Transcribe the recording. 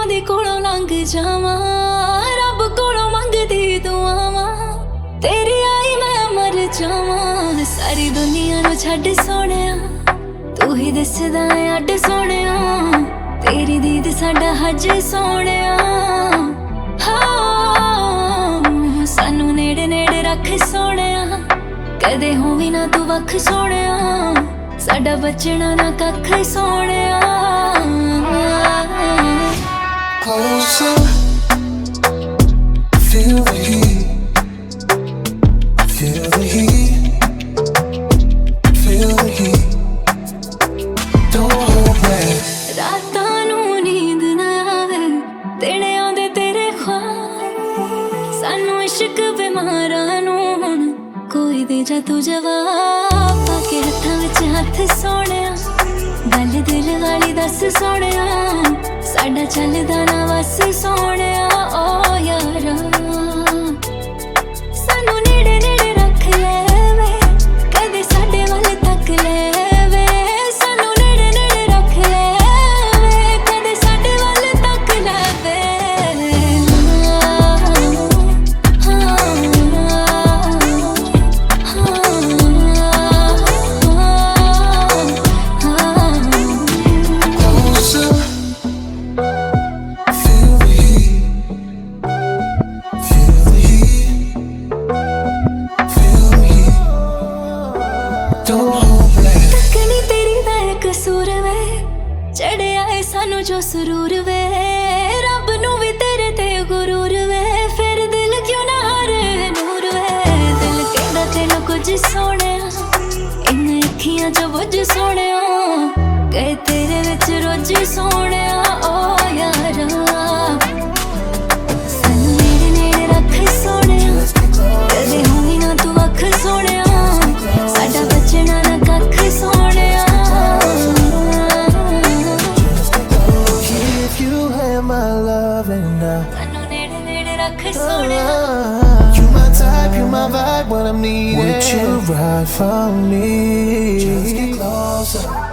ਦੀ ਕੋਲੋਂ ਲੰਘ ਜਾਵਾਂ, ਰੱਬ ਕੋਲੋਂ ਮੰਗਦੀ ਦੁਆਵਾਂ, ਤੇਰੀ ਆਈ ਮੈਂ ਮਰ ਜਾਵਾਂ। ਸਾਰੀ ਦੁਨੀਆ ਨੂੰ ਛੱਡ ਸੋਹਣਿਆ, ਤੂੰ ਹੀ ਦਿਸਦਾ ਏ ਅੱਡ ਸੋਹਣਿਆ, ਤੇਰੀ ਦੀਦ ਸਾਡਾ ਹੱਜ ਸੋਹਣਿਆ। ਹਾਂ ਸਾਨੂੰ ਨੇੜੇ ਨੇੜੇ ਰੱਖ ਸੋਹਣਿਆ, ਕਦੇ ਹੋਵੀ ਨਾ ਤੂੰ ਵੱਖ ਸੋਹਣਿਆ, ਸਾਡਾ ਬਚਣਾ ਨਾ ਕੱਖ ਸੋਹਣਿਆ। Closer, feel the heat, feel the heat, feel the heat, don't hold back। ਰਾਤਾਂ ਨੂੰ ਨੀਂਦ ਨਾ ਆਵੇ, ਦਿਨ ਆਉਂਦੇ ਤੇਰੇ ਖ਼ਵਾਬ, ਸਾਨੂੰ ਇਸ਼ਕ ਬਿਮਾਰਾਂ ਨੂੰ ਹੁਣ ਕੋਈ ਦੇ ਜਾ ਤੂੰ ਜਵਾਬ। ਪਾ ਕੇ ਹੱਥਾਂ ਵਿੱਚ ਹੱਥ ਸੋਹਣਿਆ, ਗੱਲ ਦਿਲ ਵਾਲੀ ਦੱਸ ਸੋਹਣਿਆ, ਸਾਡਾ ਚੱਲਦਾ ਨਾ ਵਸ ਸੋਹਣਿਆ। ਓ ਯਾਰਾ ਸਾਨੂੰ ਨੇੜੇ ਨੇੜੇ ਰੱਖ ਲੈ ਵੇ, ਕਦੇ ਸਾਡੇ ਵੱਲ ਤੱਕ ਲੈ ਵੇ, ਸਾਨੂੰ ਨੇੜੇ ਨੇੜੇ ਰੱਖ ਲੈ ਵੇ, ਕਦੇ ਸਾਡੇ ਵੱਲ ਤੱਕ ਲੈ ਵੇ। Closer, feel the heat, feel the heat, feel the heat, don't hold back। ਤੱਕਣੀ ਤੇਰੀ ਦਾ ਏ ਕਸੂਰ ਵੇ, ਚੜਿਆ ਏ ਸਾਨੂੰ ਜੋ ਸਰੂਰ ਵੇ, ਰੱਬ ਨੂੰ ਵੀ ਤੇਰੇ ਤੇ ਗੁਰੂਰ ਵੇ, ਫਿਰ ਦਿਲ ਕਿਉਂ ਨਾ ਹਾਰੇ ਨੂਰ ਵੇ। ਦਿਲ ਕਹਿੰਦਾ ਤੈਨੂੰ ਕੁਝ ਸੋਹਣਿਆ, ਇਨ ਅੱਖੀਆਂ ਚ ਬੁੱਝ ਸੋਹਣਿਆ, ਕਹੇ ਤੇਰੇ ਵਿੱਚ ਰੋਜ਼ ਸੋਹਣਿਆ। ਓ ਯਾਰਾ ਸਾਨੂੰ ਨੇੜੇ ਨੇੜੇ ਰੱਖ ਸੋਹਣਿਆ, ਕਦੇ ਹੋਈ ਨਾ ਤੂੰ ਵੱਖ ਸੋਹਣਿਆ, ਸਾਡਾ ਬਚਣਾ ਨਾ ਕੱਖ ਸੋਹਣਿਆ। If you had my love and ਸਾਨੂੰ ਨੇੜੇ ਨੇੜੇ ਰੱਖ ਸੋਹਣਿਆ, you my type, you my vibe when I'm needed, would you ride for me? Just get closer.